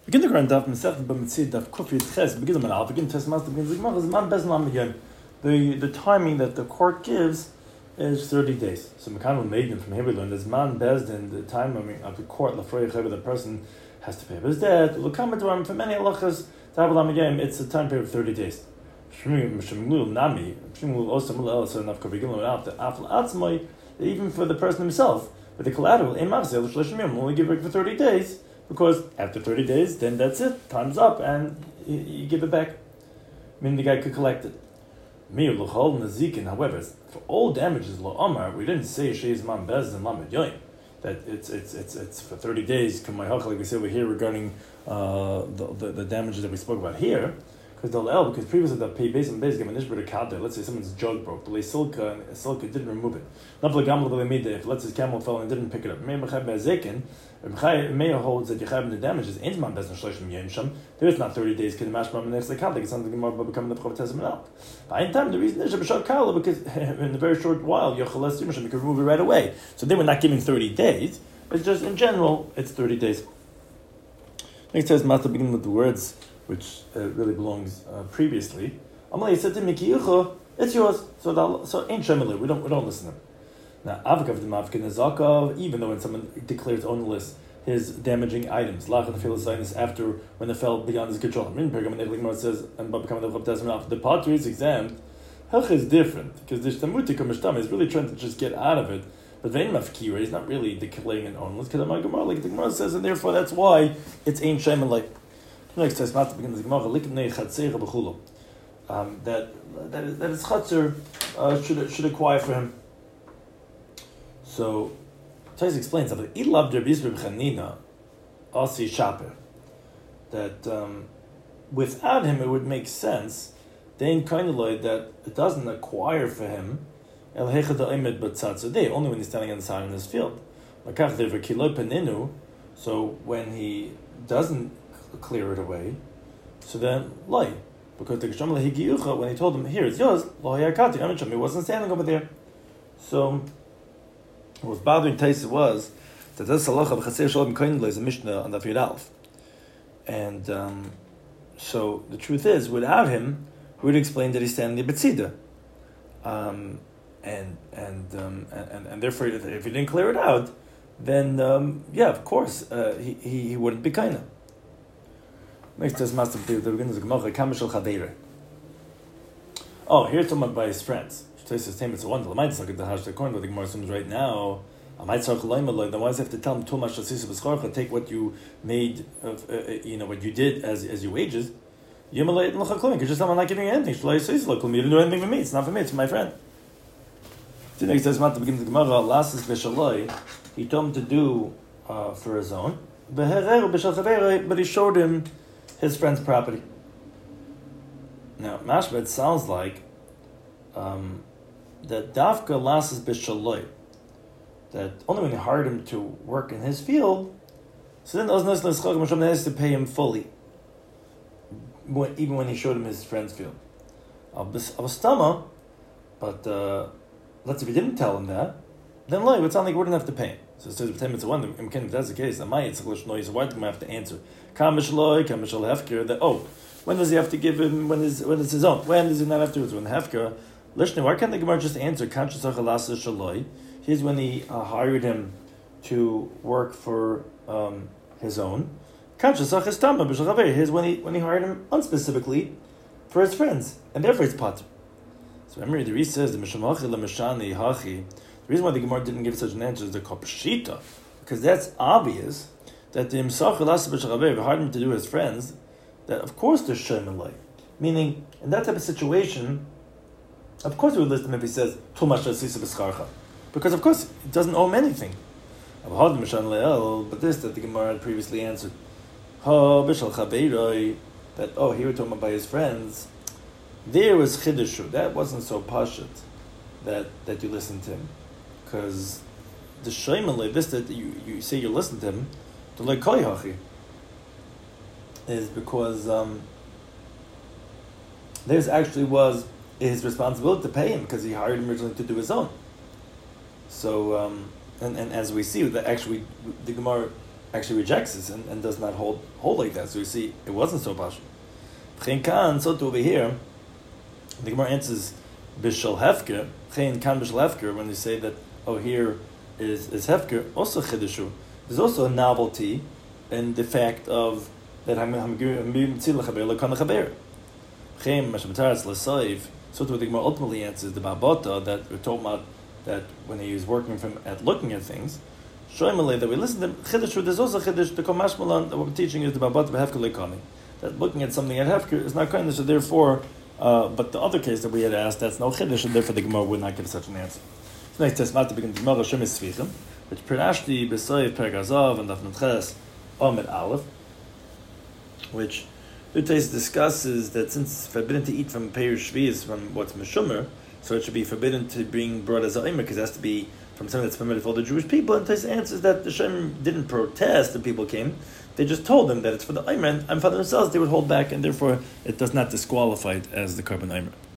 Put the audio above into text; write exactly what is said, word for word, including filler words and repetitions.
Begin the Grand Daf Masechet B'Metzid Daf Kuf Yud Ches. Begin the Manal. Begin Tes Master. Begin the Gemara. Is Man Bez Lam again. The the timing that the court gives is thirty days. So Mekan made from here we learned as Man Bezdin, the time of the court Lafrei Chaver, the person has to pay up his debt. Lukamadram for many halachas to have Lam again. It's a time period of thirty days. Shemul Nami. Shemul also Mul so enough could begin after after Atzmai. Even for the person himself, with the collateral in Machzel Shleshimim only give it for thirty days. Because after thirty days, then that's it. Time's up, and you, you give it back. I mean, the guy could collect it. However, for all damages, lo Omar, we didn't say Sheiz Man Bez and Lamed Yoim. That it's it's it's it's for thirty days. Like we said, we're here regarding uh, the, the the damages that we spoke about here. Because the L, because previously the pay base and base gave an ishbur to let's say someone's jug broke, but silka and silka didn't remove it. Not for the if let's say his camel fell and didn't pick it up. Meir holds that you have the damages in man business shloshim. There is not thirty days. Can match man next like it's something more becoming the prophet out. By in time the reason is because in a very short while you can remove it right away. So they were not giving thirty days. It's just in general it's thirty days. Next says Master begin with the words which uh, really belongs uh, previously. Amalei said to Mikiyucha, it's yours. So that, so ain't shemele. We don't we don't listen to him. Now avkav the mafkin zakov. Even though when someone declares ownerless his damaging items, lachan philosinus after when it fell beyond his control. Min pergam and Eglimar says and becoming the chaptazim the pottery is exempt. Hech is different because the shtamutik or is really trying to just get out of it. But vein mafkira is not really declaring an ownerless. Because the Gemara, like the Gemara says, and therefore that's why it's ain't shemele. Next says Master begins the Gemara liknei chatzera b'chulo. Um, that that is, that his chatzir uh, should should acquire for him. So Tais explains that Ilav der Bisber B'Chanina Asi Shaper that um, without him it would make sense. Then kind of like that it doesn't acquire for him El Hechad Aimed B'Tzatzadeh only when he's standing on the side in his field. Makach Dever Kiloi Peninu. So when he doesn't clear it away, so then lie because the Geshem Lehigiyucha when he told him here it's yours Lo Hayakati Amicham he wasn't standing over there. So what was bothering Taisa was that this halacha b'chaser shalom kohen is a mishnah on the Yud Aleph, and um, so the truth is without him we would explain that he's standing the betzida, um, and and, um, and and therefore if, if he didn't clear it out, then um, yeah of course uh, he, he he wouldn't be kaina. Next is master the beginning of the Gemara kamishal chadeira. Oh, here's someone by his friends. It's a wonder. I might say the hash the corner that the Gemara assumes right now. I might say then why does he have to tell him too much? Take what you made of, uh, you know, what you did as as your wages. You just someone not giving you anything. You didn't do anything for me. It's not for me. It's for my friend. The next says at the beginning of the Gemara, last is b'shaloi. He told him to do uh, for his own, but he showed him his friend's property. Now, mashma, it sounds like. Um, that Dafka lasses b'shaloi, that only when he hired him to work in his field, so then Oznez has to pay him fully, when, even when he showed him his friend's field. Avastama, but uh, let's if he didn't tell him that, then like it sounds like we wouldn't have to pay him. So it says it's one. If that's the case, then my it's noise. Why do I have to answer? Kam b'shaloi, kam b'shal hefker. That oh, when does he have to give him? When is when is his own? When does he not have to? It's when hefker. Listen, why can't the Gemara just answer? Here's when he uh, hired him to work for um, his own. Here's when he when he hired him unspecifically for his friends, and therefore it's pater. So remember, the Reese says the the reason why the Gemara didn't give such an answer is the kopshita, because that's obvious that the imsach hired him to do his friends. That of course there's shemelay, meaning in that type of situation. Of course we would list him if he says too much because of course it doesn't owe him anything. But this that the Gemara had previously answered. That oh here we're talking about by his friends. There was chidushu. That wasn't so pashut that, that you listened to him. Because the shaymalei, this that you, you say you listen to him, the lekoyachi is because um, there's actually was his responsibility to pay him because he hired him originally to do his own. So, um, and, and as we see, that actually the Gemara actually rejects this and, and does not hold hold like that. So you see, it wasn't so pashut. Chen kan, so to over here, the Gemara answers b'shel hefker. Chen kan b'shel hefker, when they say that, oh, here is is hefker, also chidushu. There's also a novelty in the fact of that I'm I'm being mitzil lechaber lekon lechaber. Chen mashmataras l'soiv. So to the Gemara ultimately answers the babota that we're talking about, that when he was working from at looking at things. Shoymale that we listen to chidushu. There's also chiddush the komashmalan that what we're teaching is the babota behefker lekoni. That looking at something at hefker is not kind, so therefore, uh, but the other case that we had asked, that's no chiddush, and therefore the Gemara would not give such an answer. So next test, to begin the Gemara Shemis Tzvichim, which Perashti B'Soiv Pergazav and Dafnut Ches Omed Aleph, which the taste discusses that since it's forbidden to eat from Peir Shvius, from what's Meshumer, so it should be forbidden to bring bread as a Omer, because it has to be from something that's permitted for all the Jewish people. And Taisa answers that the Shem didn't protest and people came. They just told them that it's for the Omer, and for themselves they would hold back, and therefore it does not disqualify it as the Karban Omer.